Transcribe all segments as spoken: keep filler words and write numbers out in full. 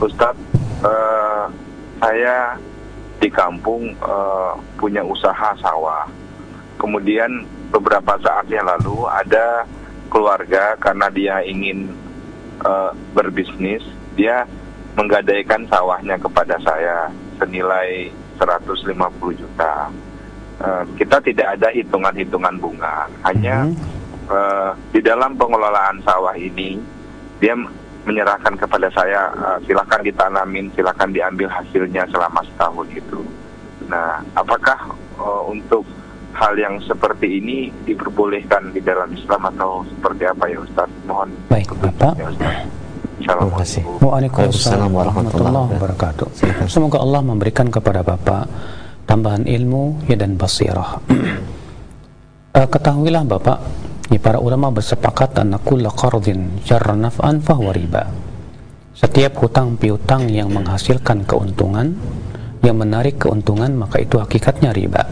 Ustadz, uh, saya di kampung uh, punya usaha sawah. Kemudian beberapa saat yang lalu ada keluarga, karena dia ingin uh, berbisnis, dia menggadaikan sawahnya kepada saya senilai seratus lima puluh juta. Uh, kita tidak ada hitungan-hitungan bunga, hanya mm-hmm. uh, di dalam pengelolaan sawah ini dia menyerahkan kepada saya, uh, silakan ditanamin, silakan diambil hasilnya selama setahun itu. Nah, apakah uh, untuk hal yang seperti ini diperbolehkan di dalam Islam atau seperti apa ya Ustaz? Mohon. Baik, Bapak. Ya, Ustaz. Assalamualaikum. Waalaikumsalam warahmatullahi wabarakatuh. Semoga Allah memberikan kepada Bapak tambahan ilmu ya dan basirah. uh, ketahuilah Bapak, ya, para ulama bersepakat anna kulla qardin jarra naf'an fahuwa riba. Setiap hutang piutang yang menghasilkan keuntungan, yang menarik keuntungan, maka itu hakikatnya riba.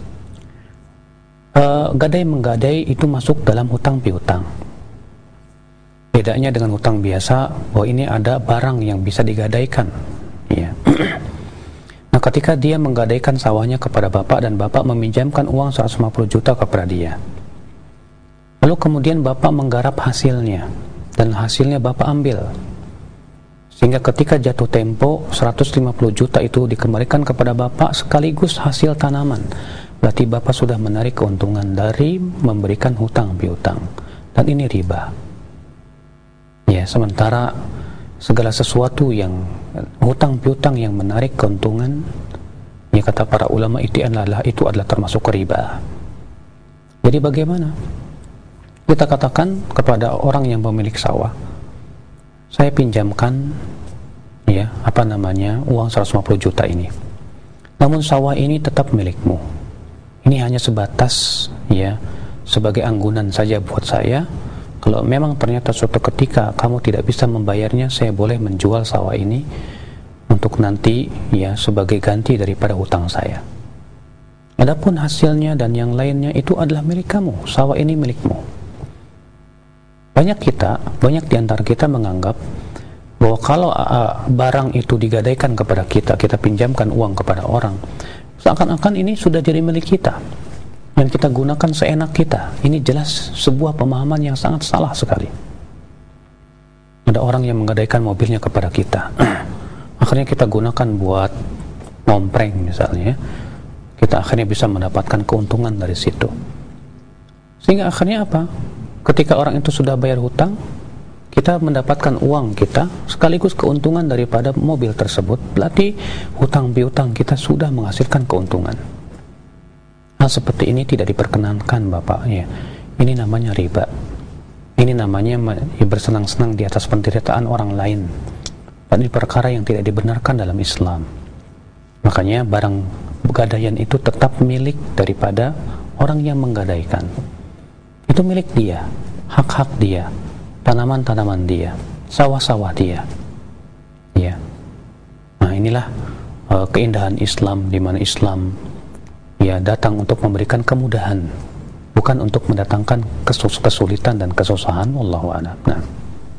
Uh, gadai menggadai itu masuk dalam hutang piutang. Bedanya dengan hutang biasa, bahwa ini ada barang yang bisa digadaikan, ya. Nah, ketika dia menggadaikan sawahnya kepada Bapak dan Bapak meminjamkan uang seratus lima puluh juta kepada dia, lalu kemudian Bapak menggarap hasilnya dan hasilnya Bapak ambil, sehingga ketika jatuh tempo seratus lima puluh juta itu dikembalikan kepada Bapak sekaligus hasil tanaman, berarti Bapak sudah menarik keuntungan dari memberikan hutang piutang, dan ini riba. Ya, sementara segala sesuatu yang hutang piutang yang menarik keuntungan, ya kata para ulama itu adalah itu adalah termasuk riba. Jadi bagaimana? Kita katakan kepada orang yang pemilik sawah, saya pinjamkan ya apa namanya uang seratus lima puluh juta ini, namun sawah ini tetap milikmu. Ini hanya sebatas ya sebagai anggunan saja buat saya. Kalau memang ternyata suatu ketika kamu tidak bisa membayarnya, saya boleh menjual sawah ini untuk nanti ya sebagai ganti daripada hutang saya. Adapun hasilnya dan yang lainnya itu adalah milik kamu, sawah ini milikmu. Banyak kita, banyak di antara kita menganggap bahwa kalau uh, barang itu digadaikan kepada kita, kita pinjamkan uang kepada orang, seakan-akan ini sudah jadi milik kita yang kita gunakan seenak kita. Ini jelas sebuah pemahaman yang sangat salah sekali. Ada orang yang menggadaikan mobilnya kepada kita, akhirnya kita gunakan buat ngompreng misalnya, kita akhirnya bisa mendapatkan keuntungan dari situ. Sehingga akhirnya apa? Ketika orang itu sudah bayar hutang, kita mendapatkan uang kita sekaligus keuntungan daripada mobil tersebut, berarti hutang piutang kita sudah menghasilkan keuntungan. Hal seperti ini tidak diperkenankan Bapak ya. Ini namanya riba. Ini namanya bersenang-senang di atas penderitaan orang lain, dan ini perkara yang tidak dibenarkan dalam Islam. Makanya barang gadaian itu tetap milik daripada orang yang menggadaikan. Itu milik dia, hak-hak dia, tanaman-tanaman dia, sawah-sawah dia. Ya. Nah, inilah uh, keindahan Islam, di mana Islam ya datang untuk memberikan kemudahan, bukan untuk mendatangkan kesulitan dan kesusahan. Wallahu a'lam. Nah.